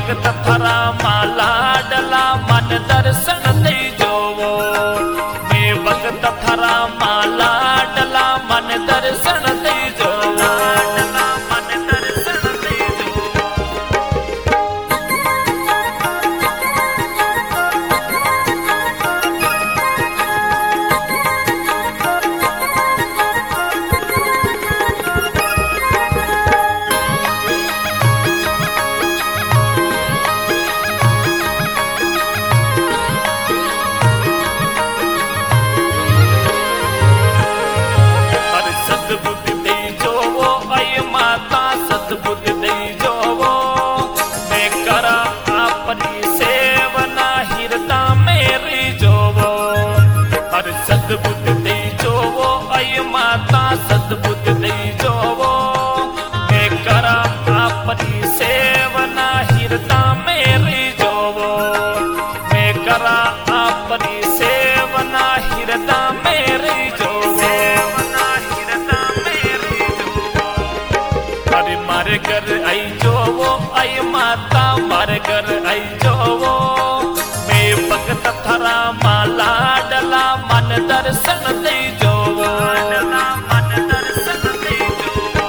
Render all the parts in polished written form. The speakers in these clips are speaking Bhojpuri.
भगत थरा माला डला मन दर्शन दे जोवो। मैं भगत थरा माला डला मन दर्शन दे जोवो। मन दर्शन दे जोवो। सद्बुद्धि दे जोवो अय माता सद्बुद्धि दे जोवो। मैं करा आपनी सेवना हिरदा मेरी जोवो। हर सद्बुद्धि दे जोवो अय माता सद्बुद्धि दे जोवो। मैं करा आपनी सेवना हिरदा मेरी जोवो। मैं करा आपनी सेवना हिरदा मेरी जोवो। मारे घर आई जोवो आई माता मारे घर आई जोवो। मैं भगत थरा माला डला मन दर्शन दे जोवो। मन दर्शन दे जोवो।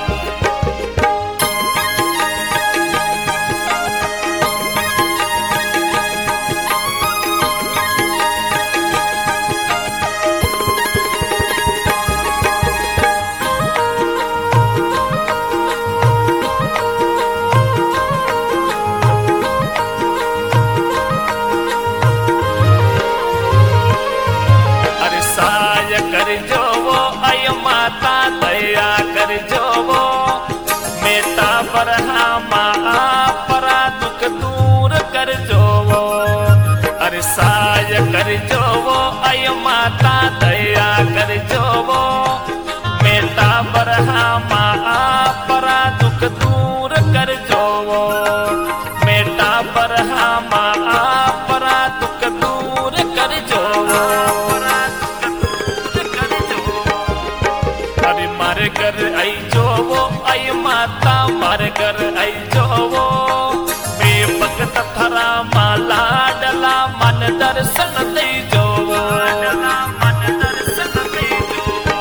कर जोवो अय माता दया कर जोवो। मेता बरहा माँ परा दुख दूर कर जोवो। अरे साय कर जोवो अय माता दया कर जोवो। मेता बरहा माँ परा दुख दूर कर जोवो। मेता बरहा माँ परा दुख दूर कर जोवो। मारे घर आई जोवो आई माता मारे घर आई जोवो। मैं भगत थरा माला डला मन दर्शन दे जोवो। मन दर्शन दे जोवो।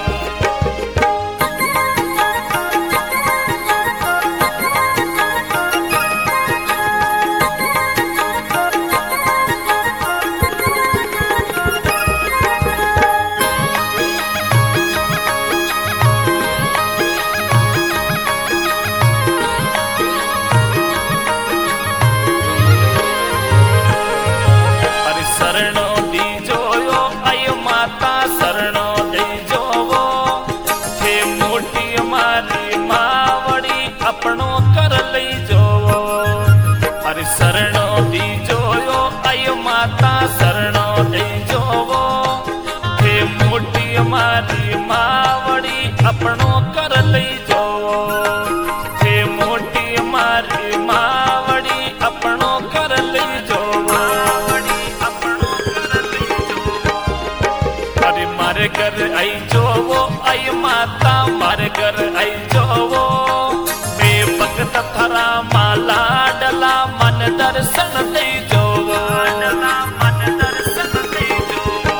शरणों दी जोयो अय माता शरणों दी जोवो। थे मोटी मारी मावड़ी अपनों कर लई जोवो। अरे शरणों दी जोयो अय माता शरणों दी जोवो। थे मोटी मारी मावड़ी अपनों कर लई जोवो। थे मोटी मारी मावड़ी अपनों कर लई जोवो। मारे घर आई जोवो आई माता मारे घर आई जोवो। मैं भगत थरा माला डला मन दर्शन दे जोवो। मन दर्शन दे जोवो।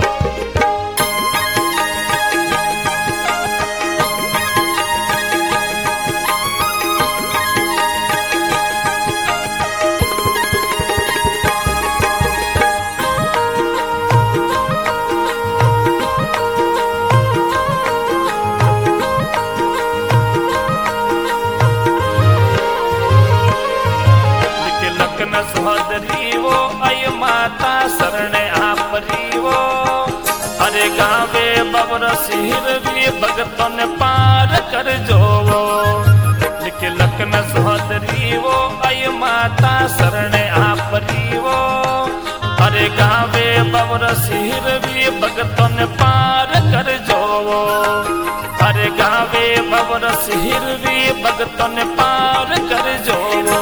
सोहदरी वो अय माता शरण आपरी वो। अरे गावे बबर सिर भी भगतन पार कर जोवो। लिख लखन सोहदरी वो अय माता शरण आपरी वो। अरे गावे बबर सिर भी भगतन पार कर जोवो। अरे गावे बबर सिर भी भगतन पार कर जोवो।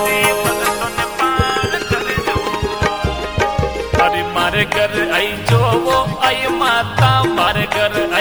मारे घर आई जोवो आई माता मारे घर